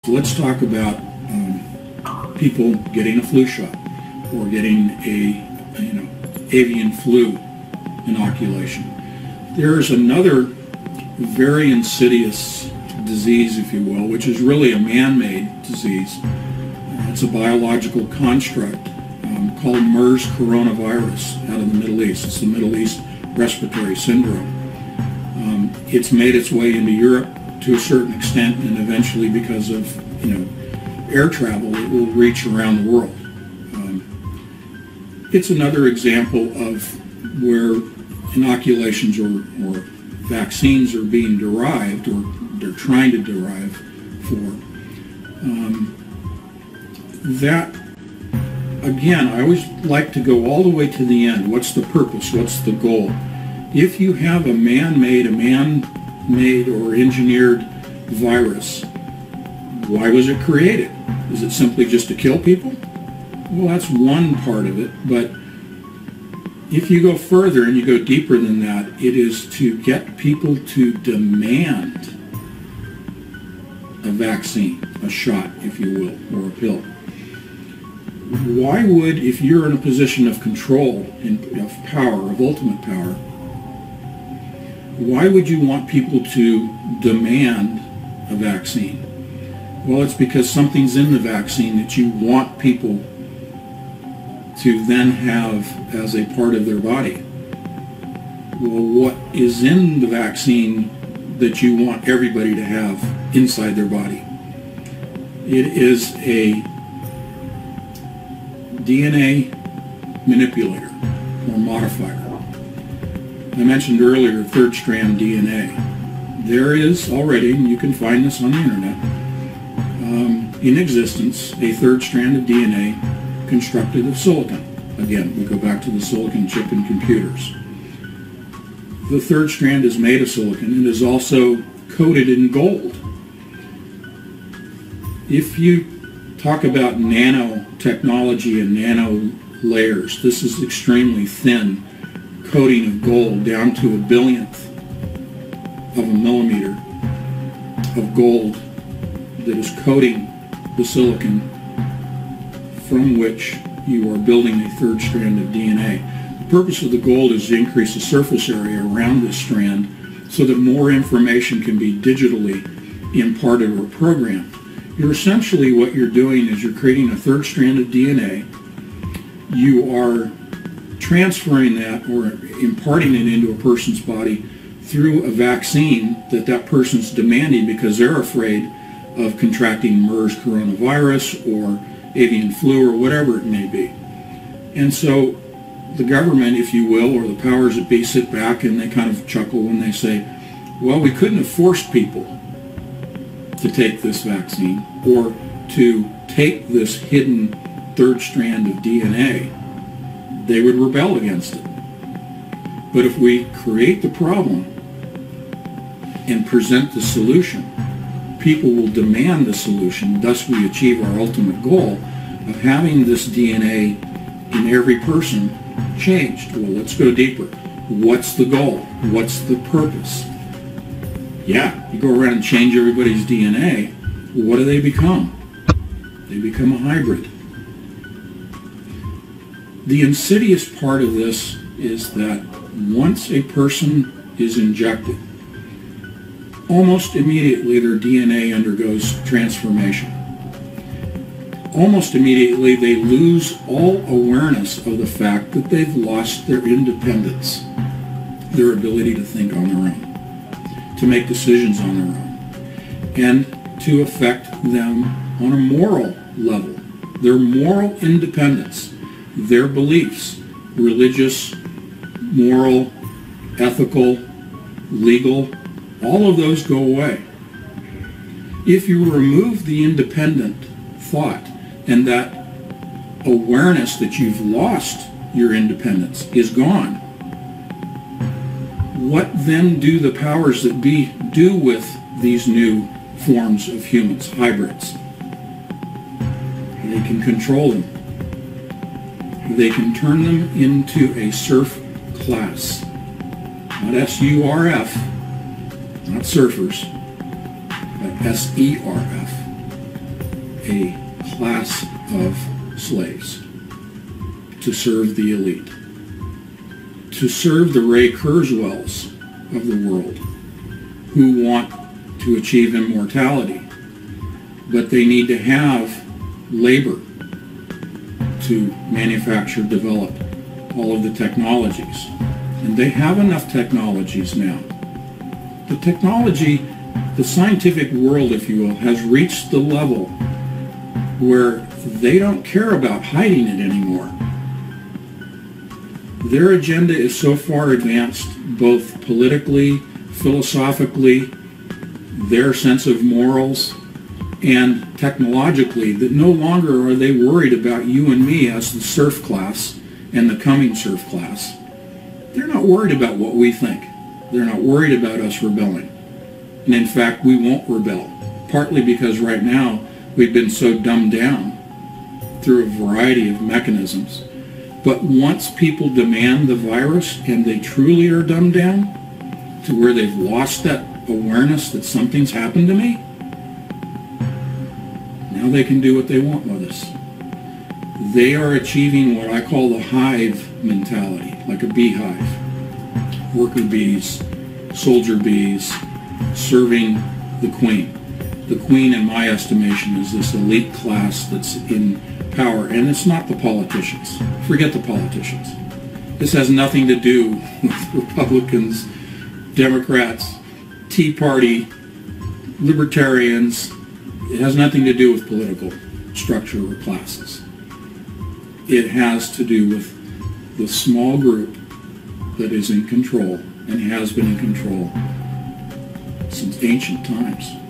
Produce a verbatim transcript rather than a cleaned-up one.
Let's talk about um, people getting a flu shot or getting a, you know, avian flu inoculation. There is another very insidious disease, if you will, which is really a man-made disease. Uh, it's a biological construct um, called MERS coronavirus out of the Middle East. It's the Middle East Respiratory Syndrome. Um, it's made its way into Europe to a certain extent, and eventually, because of you know air travel, it will reach around the world. Um, it's another example of where inoculations or, or vaccines are being derived, or they're trying to derive for. Um, that, again, I always like to go all the way to the end. What's the purpose? What's the goal? If you have a man-made, a man made or engineered virus, why was it created? Is it simply just to kill people? Well, that's one part of it, but if you go further and you go deeper than that, it is to get people to demand a vaccine, a shot, if you will, or a pill. Why would, if you're in a position of control, of power, of ultimate power, why would you want people to demand a vaccine? Well, it's because something's in the vaccine that you want people to then have as a part of their body. Well, what is in the vaccine that you want everybody to have inside their body? It is a D N A manipulator or modifier. I mentioned earlier third strand D N A. There is already, and you can find this on the internet, um, in existence, a third strand of D N A constructed of silicon. Again, we go back to the silicon chip in computers. The third strand is made of silicon and is also coated in gold. If you talk about nanotechnology and nano layers, this is extremely thin coating of gold down to a billionth of a millimeter of gold that is coating the silicon from which you are building a third strand of D N A. The purpose of the gold is to increase the surface area around this strand so that more information can be digitally imparted or programmed. You're essentially, what you're doing is you're creating a third strand of D N A. You are transferring that or imparting it into a person's body through a vaccine that that person's demanding because they're afraid of contracting MERS coronavirus or avian flu or whatever it may be. And so the government, if you will, or the powers that be, sit back and they kind of chuckle when they say, well, we couldn't have forced people to take this vaccine or to take this hidden third strand of D N A. They would rebel against it. But if we create the problem and present the solution, people will demand the solution. Thus we achieve our ultimate goal of having this D N A in every person changed. Well, let's go deeper. What's the goal? What's the purpose? Yeah, you go around and change everybody's D N A. What do they become? They become a hybrid. The insidious part of this is that once a person is injected, almost immediately their D N A undergoes transformation. Almost immediately they lose all awareness of the fact that they've lost their independence, their ability to think on their own, to make decisions on their own, and to affect them on a moral level. Their moral independence, their beliefs, religious, moral, ethical, legal, all of those go away. If you remove the independent thought and that awareness that you've lost your independence is gone, what then do the powers that be do with these new forms of humans, hybrids? They can control them. They can turn them into a serf class. Not S U R F, not surfers, but S E R F. a class of slaves to serve the elite, to serve the Ray Kurzweils of the world who want to achieve immortality, but they need to have labor to manufacture, develop all of the technologies. And they have enough technologies now. The technology, the scientific world, if you will, has reached the level where they don't care about hiding it anymore. Their agenda is so far advanced, both politically, philosophically, their sense of morals, and technologically, that no longer are they worried about you and me as the serf class and the coming serf class. They're not worried about what we think. They're not worried about us rebelling. And in fact, we won't rebel, partly because right now we've been so dumbed down through a variety of mechanisms. But once people demand the virus and they truly are dumbed down to where they've lost that awareness that something's happened to me, now they can do what they want with us. They are achieving what I call the hive mentality, like a beehive. Worker bees, soldier bees, serving the queen. The queen, in my estimation, is this elite class that's in power, and it's not the politicians. Forget the politicians. This has nothing to do with Republicans, Democrats, Tea Party, libertarians. It has nothing to do with political structure or classes. It has to do with the small group that is in control and has been in control since ancient times.